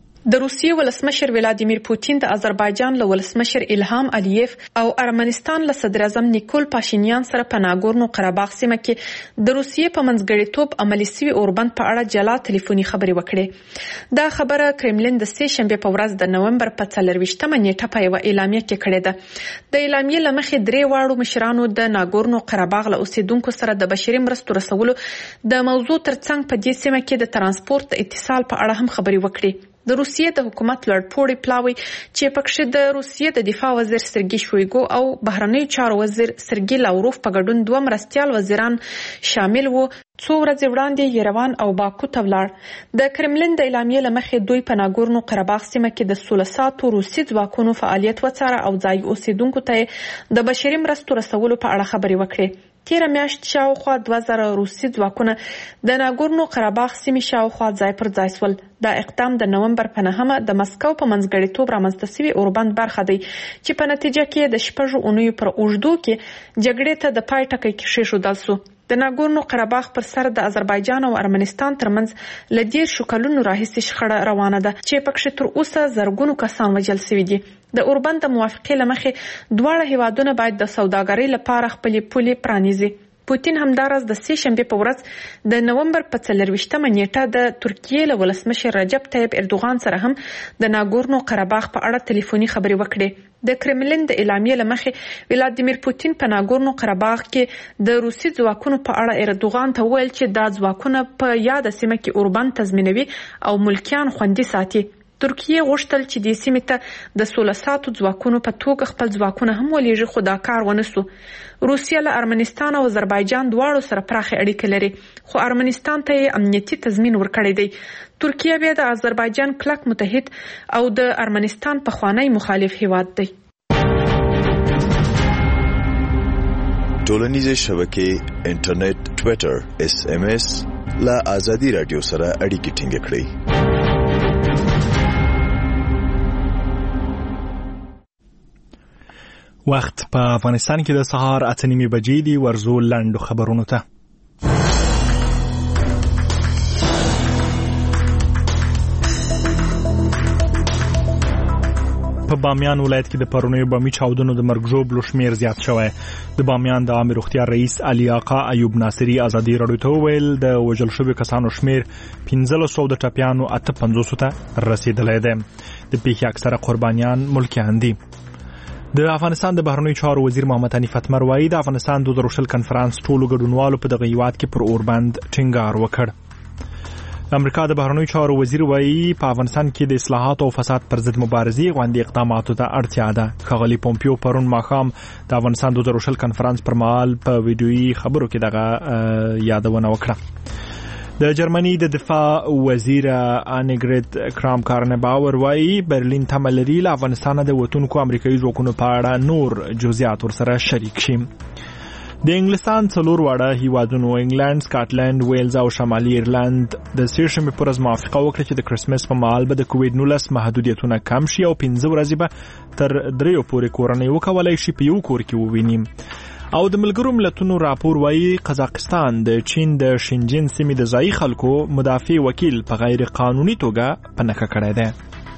Speaker 5: د روسیې ولسمشر ولادیمیر پوتین د آذربایجان له ولسمشر الهام الیف او ارمنستان له صدر اعظم نیکول پاشینیان سره په ناګورنو قرهباغ سیمه کې د روسیې په منځګړیتوب عملی سوي اوربند په اړه جلا ټلیفوني خبرې وکړې. دا خبره کرملین د سه شنبه په ورځ د نومبر په 24مه نیټه په یو اعلامیه کې کړې ده. د اعلامیې لمخې درې واړو مشرانو د ناګورنو قرهباغ له اوسیدونکو سره د بشري مرستو رسولو د موضوع ترڅنګ په دې سیمه کې د ترانسپورت اتصال په اړه هم خبرې وکړې. د روسیې د حکومت لړپوړی پلاوی چې پکښې د روسیې د دفاع وزیر سرګی شویګو او بهرنیو چارو وزیر سرګی لاوروف په ګډون دوه مرستیال وزیران شامل وو. څو ورځې وړاندې یروان او باکو ته ولاړ. د کرملین د اعلامیې له مخې دوی په ناګورنو قرهباغ سیمه کې د 16 ساعتو روسي ځواکونو فعالیت وڅاره او ځای اوسیدونکو ته د بشري مرستو رسولو په اړه خبرې وکړې. تیره میاشت شاوخوا 2000 روسي ځواکونه د ناګورنو قرهباغ سیمې شاوخوا ځای پر ځای سول. دا اقدام د نومبر په 9مه د مسکو په منځګړیتوب رامنځته شوي اوربند برخه دی چې په نتیجه کې د شپږو اونیو پر اوږدو کې جګړې ته د پای ټکی کېښودل شو. د ناګورنو قرهباغ پر سر د آذربایجان او ارمنستان ترمنځ له 10 کلونو راهیسې شخړه روانه ده چې پکښې تر اوسه زرګونو کسان وژل شوي دي. د اوربند د موافقې له مخې دواړه هیوادونه باید د سوداګرۍ لپاره خپلې پولې پرانیزي. پوتین همدارس د سه شنبه په ورځ د نومبر په 24مه نیټه د ترکیې له ولسمشر رجب طیب اردوغان سره هم د ناګورنو قرهباغ په اړه ټلیفوني خبرې وکړې. د کرملین د اعلامیې له مخې ولادیمیر پوتین په ناګورنو قرهباغ کې د روسي ځواکونو په اړه اردوغان ته ویل چې دا ځواکونه په یاد سیمه کې اوربند تضمینوي او ملکیان خوندي ساتي. ترکیه غوښتل چې د سیمې ته د 16 ساعتو ځواکونو په توګه خپل ځواکونه هم ولېږي، خو دا کار ونه سو. روسیه له ارمنستان او آذربایجان دواړو سره پراخه اړیکې لري، خو ارمنستان ته یې امنیتي تضمین ورکړی دی. ترکیه بیا د آذربایجان کلک متحد او د ارمنستان پخوانی مخالف هیواد دی.
Speaker 21: ټولنیزې شبکې، انټرنیټ، ټویټر، SMS له آزادي رادیو سره اړیکې ټینګ کړئ.
Speaker 1: وخت په افغانستان کې د سهار 8:30 بجې دی. ورزو لاندو خبرونو ته. په بامیان ولایت کې د پرونیو بامي چاودنو د مرګ ژوبلو شمیر زیات شوی. د بامیان د عامه روغتیا رئیس علي آقا ایوب ناصری آزادي رادیو ته ویل د وژل شویو کسانو شمیر 1500 د ټپیانو 850 ته رسیدلی دی. د پیښې اکثره قربانیان ملکیان دي. د افغانستان د بهرنیو چارو وزیر محمد حنیف اتمر وایي د افغانستان 2020 کنفرانس ټولو ګډونوالو په دغه هیواد کې پر اوربند ټینګار وکړ. امریکا د بهرنیو چارو وزیر وایي په افغانستان کې د اصلاحات او فساد پر ضد مبارزې غونډې اقداماتو ته اړتیا ده. ښاغلي پومپیو پرون ماښام د افغانستان 2020 کنفرانس پر مهال په ویډیويي خبرو کې دغه یادونه وکړه. د جرمني د دفاع وزیر انیګریډ کرام کارنباور وایي برلین تمه لري له افغانستان د وتونکو امریکایي ځواکونو په اړه نور جزئیات ورسره شریک شي. د انګلستان څلور واړه هیوادونو انګلند، سکاټلند، ویلز او شمالي ایرلند د سیشنبې پر ورځ موافقه وکړه چې د کرسمس په مهال به د کووډ-19 محدودیتونه کم شي او 15 ورځې به تر 3 پورې کورنۍ وکولای شي په یو کور کې وویني. او د ملګرو ملتونو راپور وایي قزاقستان د چین د شینجین سیمې د ځایي خلکو مدافع وکیل په غیر قانوني توګه پنهکه کړی دی.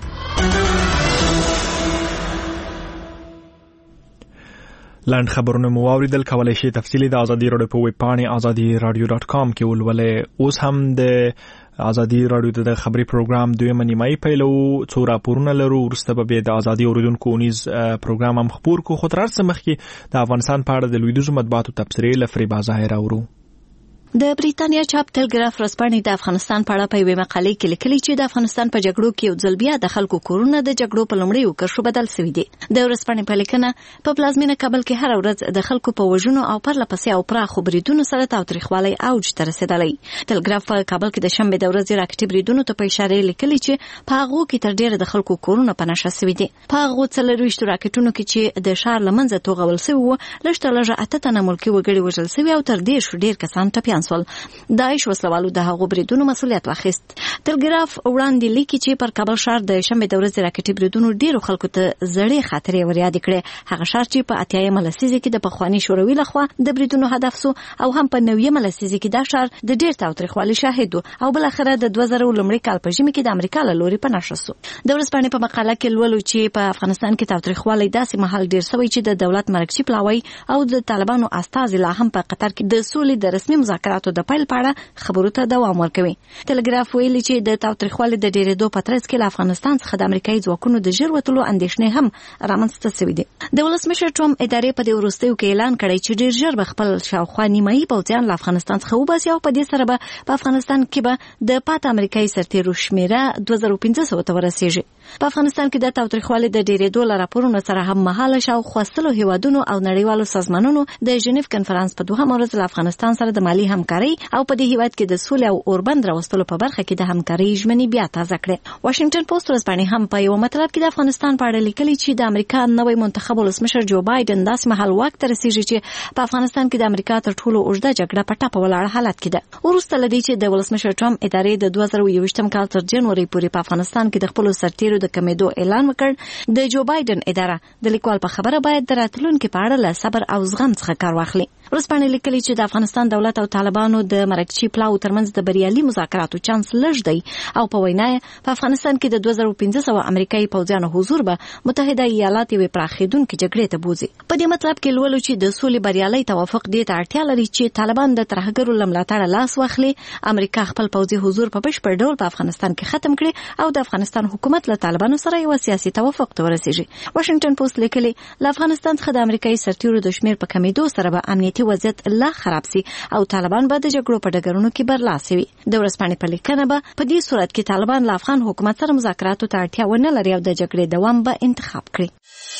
Speaker 1: لاند خبرونه مو واوریدل. کولای شئ تفصیلی د آزادي رادیو په ویب پاڼې azadi.radio.com کې ولولئ. اوس هم د آزادي رادیو د خبري پروګرام دویمه نیمایي پیلو. څو راپورونه لرو، وروسته به د آزادي اوریدونکو اونیز پروګرام هم خپور کو. خو تر هر څه مخکې د افغانستان په اړه د لویدیځو مطبوعاتو تبصرې له فریبا ظاهر اورو.
Speaker 20: د بریتانیا چاپ ټلګراف ورځپاڼې د افغانستان په اړه په یوه مقالې کې لیکلي چې د افغانستان په جګړو کې یو ځل بیا د خلکو کورونه د جګړو په لومړیو کرښو بدل شوي دي. د ورځپاڼې په لیکنه په پلازمینه کابل کې هر ورځ د خلکو په وژنو او پرله پسې او پراخو بریدونو سره تاوتریخوالی اوج ته رسېدلی. ټلګراف په کابل کې د شنبې د ورځې راکټي بریدونو ته په اشاره لیکلي چې په هغو کې تر ډیره د خلکو کورونه په نشه شوي دي. په هغو 24 راکټونو کې چې د ښار له منځه توغول شوي وو، لږ تر لږه 8 تنه ملکي وګړي وژل شوي او تر 10 ډیر کسان ټپیان شول. داعش وسلوالو د هغو بریدونو مسؤلیت واخیست. ټلګراف وړاندې لیکي چې پر کابل ښار د شنبې د ورځې راکټي بریدونو ډیرو خلکو ته زړې خاطرې وریاد کړې. هغه ښار چې په 80مه لسیزه کې د پخواني شوروي لخوا د بریدونو هدف سو او هم په 90مه لسیزه کې دا ښار د ډیر تاوتریخوالي شاهد او بل اخره د 2000 لومړي کال په ژمي کې د امریکا له لوري په نشه سو. د ورځپاڼې په مقاله کې لولو چې په افغانستان کې تاوتریخوالي داسې مهال ډیر شوی چې د دولت مرکزی پلاوی او د طالبانو استازي لا هم په قطر کې د سولې د رسمي مذاکراتو د پیل په اړه خبرو ته دوام ورکوي. ټلګراف ویلي چې د تاوتریخوالي د ډیرېدو په ترڅ کې له افغانستان څخه د امریکایي ځواکونو د ژر وتلو اندېښنې هم رامنځته شوې دي. د ولسمشر ټرمپ ادارې په دې وروستیو کې اعلان کړی چې ډیر ژر به خپل شاوخوا نیمایي پوځیان له افغانستان څخه وباسي او په دې سره به په افغانستان کې به د پات امریکایي سرتیرو شمیره 2500 ته ورسیږي. په افغانستان کې د تاوتریخوالي د ډیرېدو له راپورونو سره هم مهاله شاوخوا 100 هیوادونو او نړیوالو سازمانونو د ژنیف کنفرانس په دوهمه ورځ له افغانستان سره د مالي همکارۍ او په دې هیواد کې د سولې او اوربند راوستلو په برخه کې د همکارۍ ژمنې بیا تازه کړې. واشنگټن پوسټ ورځپاڼې هم په یو مطلب کې د افغانستان په اړه لیکلي چې د امریکا نوی منتخب ولسمشر جو بایدن داسې مهال واک ته رسیږي چې په افغانستان کې د امریکا تر ټولو اوږده جګړه په ټاپه ولاړ حالت کې ده. وروسته له دې چې د ولسمشر ټرمپ ادارې د 2021 کال تر جنوري پورې په افغانستان کې د خپل سرتیرو د کمیدو اعلان وکړ، د جو بایدن اداره د لیکوال په خبره باید د راتلونکي په اړه له صبر او زغم څخه کار واخلي. ورځپاڼې لیکلي چې د افغانستان دولت او طالبانو د مرکزي پلاو ترمنځ د بریالي مذاکراتو چانس لږ دی او په وینا په افغانستان کې د 2500 امریکایي پوځیانو حضور به متحده ایالات یوې پراخېدونکې جګړې ته بوځي. په دې مطلب کې لولو چې د سولې بریالي توافق دې ته اړتیا لري چې طالبان د ترهګرو له ملاتړه لاس واخلي، امریکا خپل پوځي حضور په بشپړ ډول په افغانستان کې ختم کړي او د افغانستان حکومت له طالبانو سره یو سیاسي توافق ته ورسیږي. واشنگټن پوسټ لیکلي له افغانستان څخه د امریکایي سرتیرو د شمیر په کمیدو سره به امنیتي امنیتي وضعیت لا خراب سي او طالبان به د جګړو په ډګرونو کې برلاسي وي. د ورځپاڼې په لیکنه به په دې صورت کې طالبان له افغان حکومت سره مذاکراتو ته اړتیا ونه لري او د جګړې دوام به انتخاب کړي.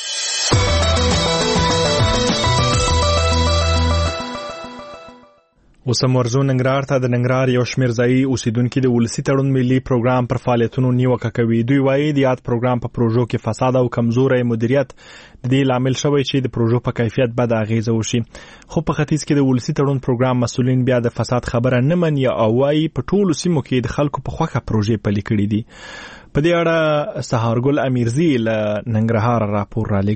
Speaker 1: اوسم ورزو ننګرهار ته د ننګرهار یو شمېر ځایي اوسیدونکو د ولسی تړون ملي پروګرام پر فعالیتونو نیوکه کوي. دوی وایي د یاد پروګرام په پروژو کې فساد او کمزوري مدیریت د دې لامل شوی چې د پروژو په کیفیت بد اغیزه وشي. خو په ختیځ کې د ولسی تړون پروګرام مسؤلین بیا د فساد خبره نه مني او وایي په ټولو سیمو کې د خلکو په خوخه پروژې پلي کړې دي. په دې اړه سهارګل امیرزی له ننګرهار راپور را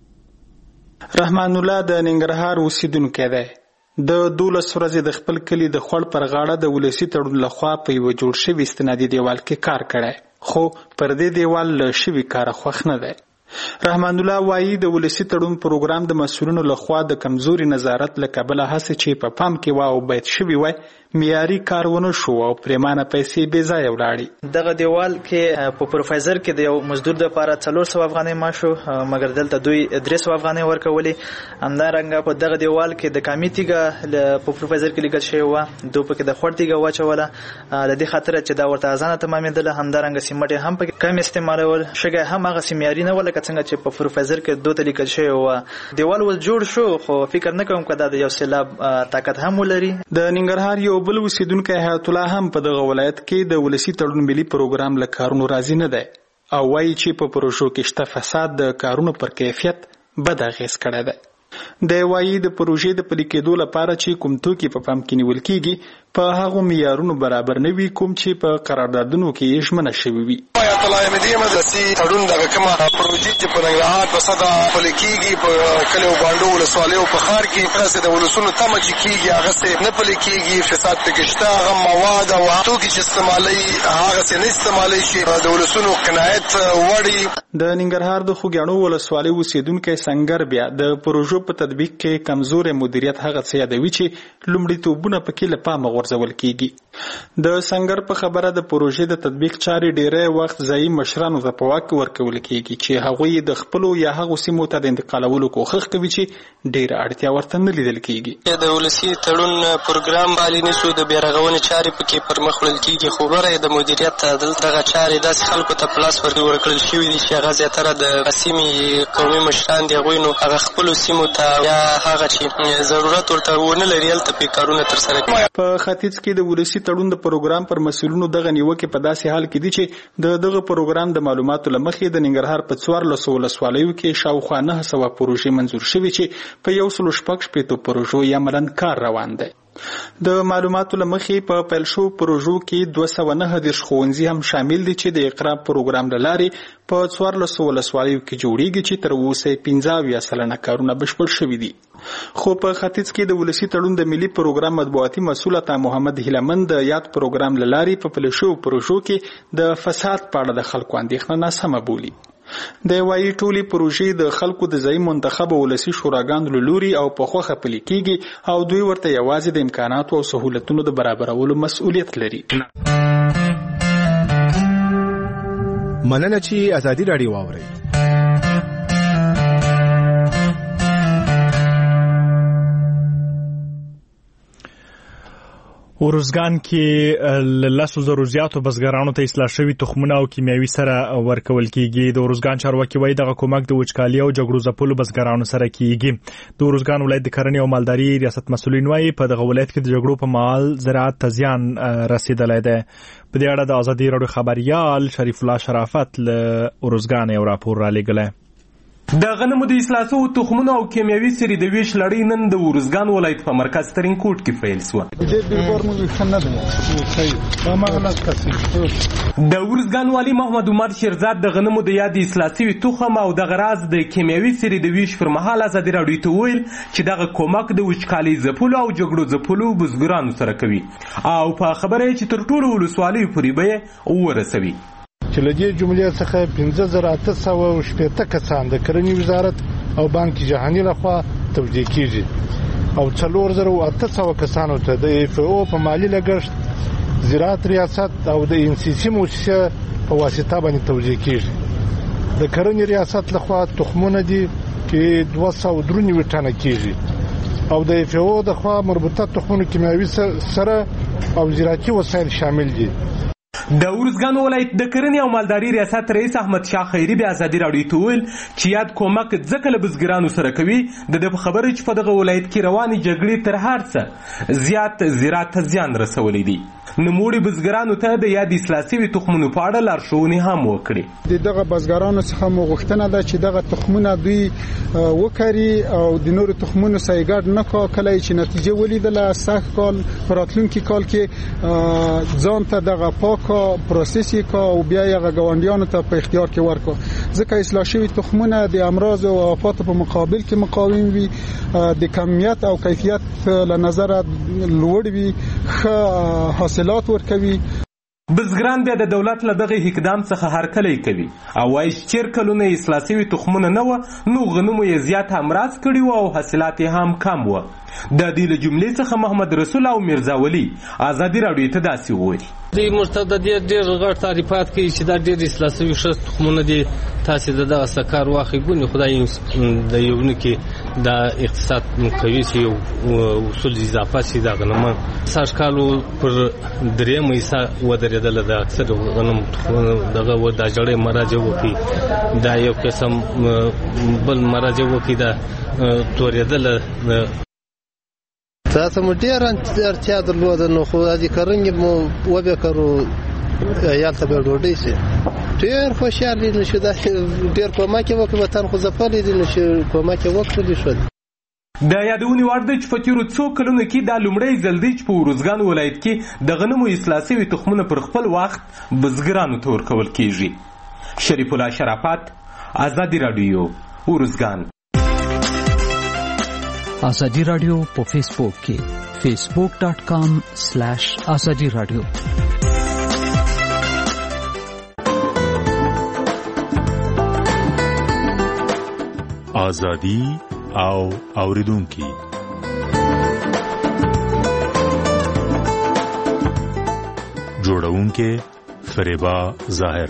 Speaker 1: لېږلی.
Speaker 2: رحمان الله د ننګرهار اوسیدونکی دی. د 12 ورځې د خپل کلی د خړ پر غاړه د ولسی تړون لخوا په یو جوړ شوی استنادي دیوال کې کار کړی، خو پر دې دیوال له شوی کار خوښ نه دی. رحمان الله وایي د ولسی تړون پروګرام د مسؤلینو لخوا د کمزوري نظارت له کبله هڅه چې په پام کې واو باید شوی وای معیاري کارونه شو او پریمانه پیسې بې ځایه ولاړې.
Speaker 22: دغه دیوال کې په پروفایزر کې د یو مزدور لپاره 400 افغانۍ معاش مګر دلته دوی 300 افغانۍ ورکولې. همدارنګه په دغه دیوال کې د کامیټیګه په پروفایزر کې لیکل شوی و دوی پکې د خړتیګه واچوله د دې خاطر چې دا ورته ازانه تمامېدله. همدارنګه سیمټ هم پکې کم استعمالول شګه هم هغه سیمياري نه ولکه څنګه چې په پروفایزر کې دوی لیکل شوی و. دیوال ول جوړ شو خو فکر نه کوم کدا د یو سیلاب طاقت هم ولري.
Speaker 2: د ننګرهار یو بل اوسیدونکی حیات الله هم په دغه ولایت کې د ولسی تړون ملي پروګرام له کارونو راضي نه دی او وایي چې په پروژو کې شته فساد د کارونو پر کیفیت بد اغیز کړی دی. د وایي د پروژې د پلي کېدو لپاره چې کوم توکي په پام کې نیول کېږي په هغو معیارونو برابر نه وي کوم چې په قراردادونو کې ژمنه شوي وي.
Speaker 23: حیات الله احمدي مدرسې تړون دغه کومه پروژې چې په ننګرهار په سطحه پلي کېږي په کلیو بانډو ولسوالیو په ښار کې داسې د ولسونو تمه چې کېږي هغسې نه پلي کېږي. فساد پکې شته، هغه مواد او توکي چې استعمالوي هغسې نه استعمالوي چې د ولسونو قناعت وړي.
Speaker 2: د ننګرهار د خوږیاڼو ولسوالۍ اوسیدونکی سنګر بیا د پروژو په تطبیق کې کمزوري مدیریت هغه څه یادوي چې لومړیتوبونه پکې له پامه غورځول کېږي. د سنګر په خبره د پروژې د تطبیق چارې ډېری وخت ځایي مشرانو ته په واک ورکول کېږي چې هغوی د خپلو یا هغو سیمو ته د انتقالولو کوښښ کوي چې ډېره اړتیا ورته نه لیدل کېږي.
Speaker 24: د ولسي تړون پروګرام عالی نشو د بیارغونې چارې پکې پر مخ وړل کېږي خو غوره د مدیریت دغه چارې داسې خلکو ته په لاس ورکړل شوي دي چې هغه زیاتره د سیمې قومي مشران دي هغوی نو هغه خپلو سیمو ته یا هغه چې ضرورت ورته ونه لري هلته پې کارونه ترسره کوي.
Speaker 2: په ختیځ کې د ولسي تړون د پروګرام پر مسؤلینو دغه نیوکې په داسې حال کې دي چې دغه پروګرام د معلوماتو له مخې د ننګرهار په 14 ولسوالیو کې شاوخوا 900 پروژې منظور شوي چې په 116 پروژو یا عملاً کار روان دی. د معلوماتو له مخې په پیل شو پروژو کې 209 ښوونځي هم شامل دي چې د اقرا پروګرام له لارې په 14 ولسوالیو کې جوړیږي چې تر اوسه 15% کارونه بشپړ شوي دي. خو په ختیځ کې د ولسی تړون د ملي پروګرام مطبوعاتي مسؤل عطا محمد هیلمن د یاد پروګرام له لارې په پلي شو پروژو کې د فساد په اړه د خلکو اندېښنه ناسمه بولي. د وایي ټولي پروژې د خلکو د ځای منتخب ولسی شوراګانو له لوري او په خوخه پلي کېږي او دوی ورته یوازې د امکاناتو او سهولتونو د برابرولو مسؤلیت لري.
Speaker 25: مننه چې ازادي راډیو واورئ.
Speaker 1: ورزګان کې لاسو زرو زیاتو بزګرانو ته اصلاح شوی تخمونه او کیمیاوي سره ورکول کیږي. د ورزګان چارواکي وایي دغه کومک د وچکالي او جګړو ځپلو بزګرانو سره کیږي. د ورزګان ولایت د کرنې او مالداري ریاست مسؤلین وایي په دغه ولایت کې د جګړو په مهال زراعت ته زیان رسیدلی دی. په دې اړه د ازادي راډیو خبريال شریف الله شرافت له ورزګان یو راپور را لېږلی.
Speaker 26: د غنمو د اصلاح شوو تخمونو او کیمیاوي سرې د ویش لړۍ نن د ورزګان ولایت په مرکز ترینکوټ کې پیل شوه. د ورزګان والي محمد عمر شیرزاد د غنمو د یاد اصلاح شوي تخم او د غراز د کیمیاوي سرې د ویش پر مهال ازادي راډیو ته وویل چې دغه کومک د وچکالۍ ځپلو او جګړو ځپلو بزګرانو سره کوي او په خبره چې تر ټولو ولسوالیو پورې به یې ورسوي.
Speaker 27: چې له دې جملې څخه 15880 کسان د کرنې وزارت او بانک جهاني لخوا توجیه کیږي او 4800 کسانو ته د FAO په مالی لګښت زراعت ریاست او د NCC مؤسسه په واسطه باندې توجیه کیږي. د کرنې ریاست لخوا تخمونه دي چې 293 ټنه کیږي او د FAO د خوا مربوطه تخمونو کیمیاوي سره او زراعتي وسایل شامل دي.
Speaker 26: د ارزګان ولایت د کرنې او مالداري ریاست رئیس احمد شاه خیری به ازادي راډیو ته ویل چې یاد کومک ځکه له بزګرانو سره کوي د خبرې چې په دغه ولایت کې روانې جګړې تر هر څه زیات زراعت ته زیان رسولی دی. نوموړي بزګرانو ته د یاد اصلاح شوي تخمونو په اړه لارښوونې هم وکړې.
Speaker 3: دغه بزګرانو څخه مو غوښتنه ده چې دغه تخمونه دوی وکري او د نورو تخمونو سره ګډ نه کړي چې نتیجه ولیدله سخت کال راتلونکي کال کې ځان ته دغه پاک پروسس کا او بیا یې غونډیانو ته په اختیار کې ورکو ځکه اصلاح شوي تخمونه د امراض او آفات په مقابل کې مقاوم وي د کمیت او کیفیت له نظر لوړ وي ښه حاصلات ورکوي.
Speaker 26: بزګران بیا د دولت له دغه اقدام څخه هرکلی کوي او وایي چې چیر کلونه اصلاح شوي تخمونه نه وه نو غنمو یې زیات امراض کړي وو او حاصلات یې هم کم وه. د دې له جملې څخه محمد رسول او میرزا ولی ازادي راډیو ته داسې وویل.
Speaker 6: د مرتد ډېر غټ تعریفات کوي چې دا ډېر اصلاح شوي ښه تخمونه دي تاسې د دغه څه کار واخلئ ګونې خدای د یو نه کې دا اقتصاد کوي چې یو اصول اضافه شي د غنمو سږ کالو پر درېیمه حصه ودرېدله د اکثر غنم دغه دا جړۍ مراجع وکړي دا یو قسم بل مراجع وکړي دا تورېدله
Speaker 7: تاسو مو ډېر اړتیا درلوده نو خو د کرنې مو وبکرو یالته به ډوډۍ شي ډېر خوشحالي نشو دا ډېر کومک وکړي وطن خو ځپلی دی نو چې کومک وکړي شو.
Speaker 26: د یادونې وړ ده چې په تېرو څو کلونو کې دا لومړی ځل دی چې په ارزګان ولایت کې د غنمو اصلاح شوي تخمونه پر خپل وخت بزګرانو ته ورکول کېږي. شریف الله شرافت، ازادي راډیو، ارزګان.
Speaker 18: ازادي راډیو په فیسبوک کې facebook.com/ازادي راډیو.
Speaker 8: ازادي او اوریدونکي جوړونکي فریبا ظاهر.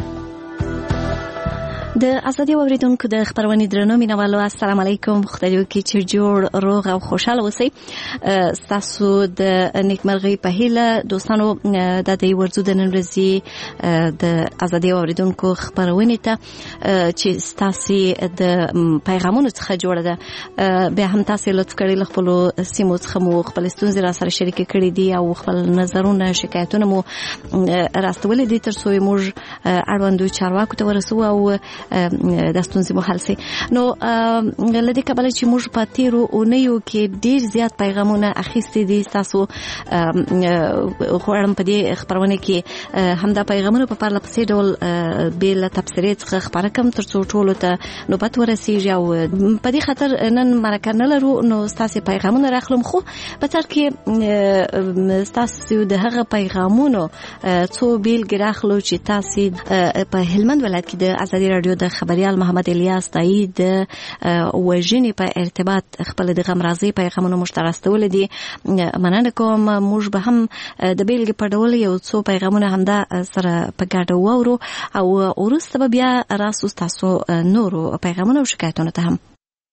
Speaker 20: د ازادي اوریدونکو د خبرونې درنو مینوالو السلام علیکم. خدای دې وکړي چې جوړ روغ او خوشاله اوسئ. تاسو د نیکمرغۍ په هیله دوستانو د دې ورځو د نن ورځې د ازادي اوریدونکو خبرونه ته چې تاسو د پیغامونو څخه جوړه ده به هم تاسو لطف کړئ خپل سیمو څخه مو خپل ستونزې را سره شریک کړئ دي او خپل نظرونه شکایتونه مو راستولې دي تر څو موږ اړوندو چارواکو ته ورسو او د ستونزې مو حل شي. نو لدې کبله چې موږ په تیرو اونیو کې ډیر زیات پیغامونه اخیستي دي تاسو غواړم په دې خبرونه کې همدا پیغامونه په پرله پسې ډول بل تفسیري څخه خبره کوم تر څو ټول ته نوبت ورسیږي او په دې خاطر نن مرکه نه لرو نو تاسو پیغامونه راخلم خو په تر کې تاسو د هغه پیغامونو څو بیل ګراخلو چې تاسو په هلمند ولایت کې د ازادي راډیو د خبريال محمد الیاس تایید وژنې په ارتباط خپل د غمرازي پیغامونو مشترکول دي. مننه کوم. موږ به هم د بیلګې په ډول یو څو پیغامونه همدا سره په ګډه وورو او وروسته بیا راسو تاسو نورو پیغامونه او شکایتونه ته هم.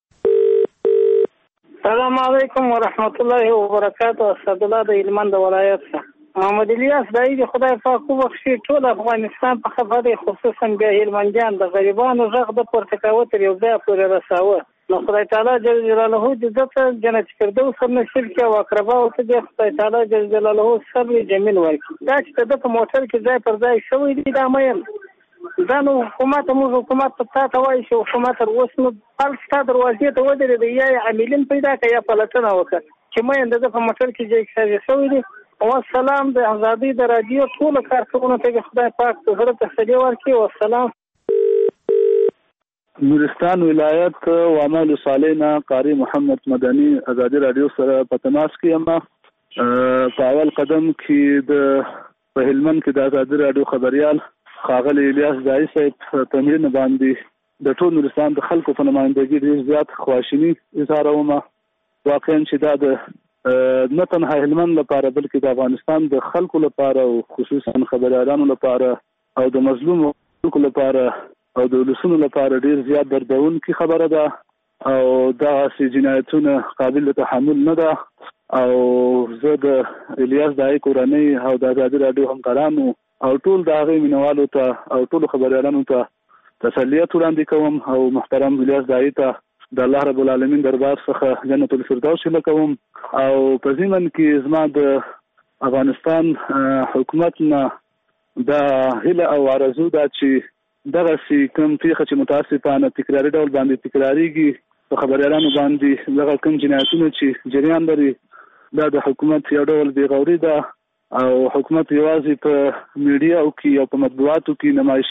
Speaker 9: السلام علیکم ورحمت الله وبرکاته. اسد الله د هلمند ولایت محمد الیاس دای دی خدای پاک وبخښي ټول افغانستان په خبره خصوصا بیا هلمندیان د غریبانو غږ د پورته کاوه تر یو ځای پورې رساوه نو خدای تعالی جل جلاله دې ذات جنت فردوس نصیب کړي او اقربا او ته خدای تعالی جل جلاله صبر جمیل ورکړي. دا چې د موټر کې ځای پر ځای شوی دی دا مېم دا نو حکومت ته تاسو وایي چې حکومت اوس نو خپل ستاسو دروازې ته ودرېږي یا عاملین پیدا کړي یا پلټنه وکړي چې مې د موټر کې ځای شوی دی. والسلام د ازادي د رادیو ټول کارکونکو ته خدای پاک زړه ته سړي ورکړي. والسلام.
Speaker 10: نورستان ولایت وعمل صالحنا قاری محمد مدني ازادي رادیو سره په تماس کې یم. په اول قدم کې د هلمند کې د ازادي رادیو خبريال ښاغلي الیاس دای صاحب تمرین باندې د ټول نورستان د خلکو په نمائندګۍ ډېر زیات خواشیني اظهاروم. واقعا چې دا د نه تنها هلمند لپاره بلکې د افغانستان د خلکو لپاره او خصوصا خبريالانو لپاره او د مظلوم خلکو لپاره او د ولسونو لپاره ډیر زیات دردونکې خبره ده او دا سي جنایتونه قابل تحمل نه ده او زه د الیاس دای کورنۍ او د آزادي رادیو همکارانو او ټول د هغه مینوالو ته او ټول خبريالانو ته تسلیت وړاندې کوم او محترم الیاس دای ته د الله رب العالمین دربار څخه جنت الفردوس لکوم او په ځمن کې زما د افغانستان حکومت نه د هله او ارزو دا چې دغه سي کوم پیښه چې متاسفانه تکراري ډول باندې تکراریږي په خبريالانو باندې دغه کوم جنایتونه چې جریان لري دا د حکومت یو ډول بیغوري ده او حکومت یوازې په میډیا او کې او په مطبوعاتو کې نمایش